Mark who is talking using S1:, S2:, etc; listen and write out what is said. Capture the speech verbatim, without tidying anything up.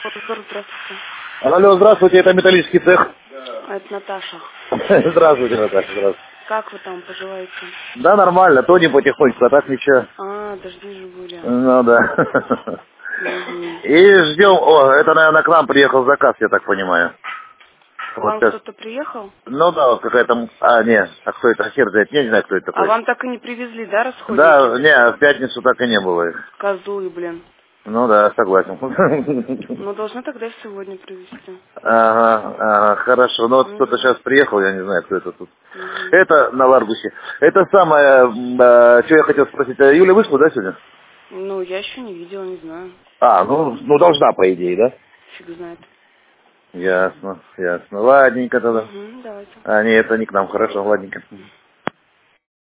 S1: Здравствуйте.
S2: Алло, здравствуйте, это металлический цех.
S1: А это Наташа.
S2: Здравствуйте, Наташа, здравствуйте.
S1: Как вы там поживаете?
S2: Да, нормально, тонем потихоньку, а так ничего.
S1: А, дожди же были.
S2: Ну да.
S1: Угу.
S2: И ждем, о, это, наверное, к нам приехал заказ, я так понимаю.
S1: К
S2: Вот
S1: вам
S2: сейчас.
S1: кто-то приехал?
S2: Ну да, вот какая-то, а, не, а кто это, хер знает, я не знаю, кто это
S1: А
S2: такой.
S1: вам так и не привезли, да,
S2: Да,
S1: расходники?
S2: не, в пятницу так и не было их.
S1: Козлы, блин.
S2: Ну да, согласен.
S1: Ну, должны тогда и сегодня привезти.
S2: Ага, ага, хорошо. Ну вот кто-то
S1: Угу.
S2: сейчас приехал, я не знаю, кто это тут.
S1: Угу.
S2: Это на Ларгусе. Это самое, м, а, что я хотел спросить. А Юля вышла, да, сегодня?
S1: Ну, я еще не видела, не знаю.
S2: А, ну, ну должна, по идее, да?
S1: Фиг знает.
S2: Ясно, ясно. Ладненько тогда.
S1: Угу, давайте.
S2: А, не, это не к нам, хорошо, ладненько.